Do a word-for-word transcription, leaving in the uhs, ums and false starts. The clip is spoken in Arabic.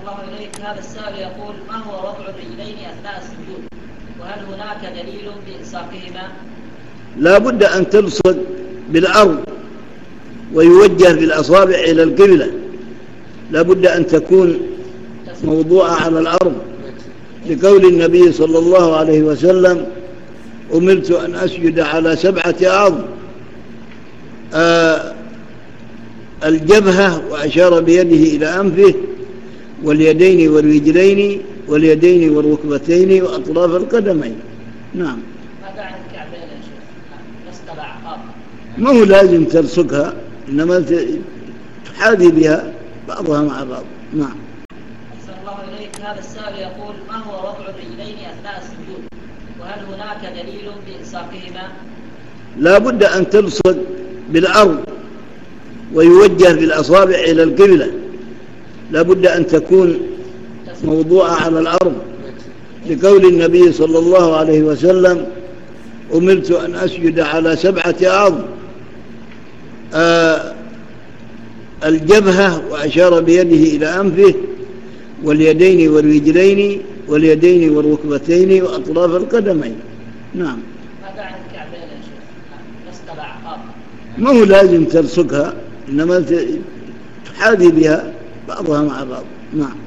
الله إليك. هذا السائل يقول: ما هو وضع الرجلين أثناء السجود؟ وهل هناك دليل بإلصاقهما؟ لا بد أن تلصق بالأرض ويوجه بالأصابع إلى القبلة، لا بد أن تكون موضوعة على الأرض، لقول النبي صلى الله عليه وسلم: أمرت أن أسجد على سبعة أعظم، آه الجبهة، وأشار بيده إلى أنفه، واليدين والرجلين، واليدين والركبتين، وأطراف القدمين. نعم. ماذا عن الكعبين يا شيخ؟ نسقل أعقاب. ما هو لازم تلصقها، إنما تحاذي بها بعضها مع بعض. نعم. أحسن الله إليك. هذا السائل يقول: ما هو وضع الرجلين أثناء السجود؟ وهل هناك دليل بإلصاقهما؟ لا بد أن تلصق بالأرض ويوجه بالأصابع إلى القبلة، لا بد أن تكون موضوعة على الأرض، لقول النبي صلى الله عليه وسلم: أمرت أن أسجد على سبعة أعظم، آه الجبهة، وأشار بيده إلى أنفه، واليدين والرجلين، واليدين والركبتين، وأطراف القدمين. نعم. ماذا عن الكعبين يا شيخ؟ نسقل أعقاب. ما هو لازم تلصقها، إنما تحاذي بها بعضها مع بعض. نعم.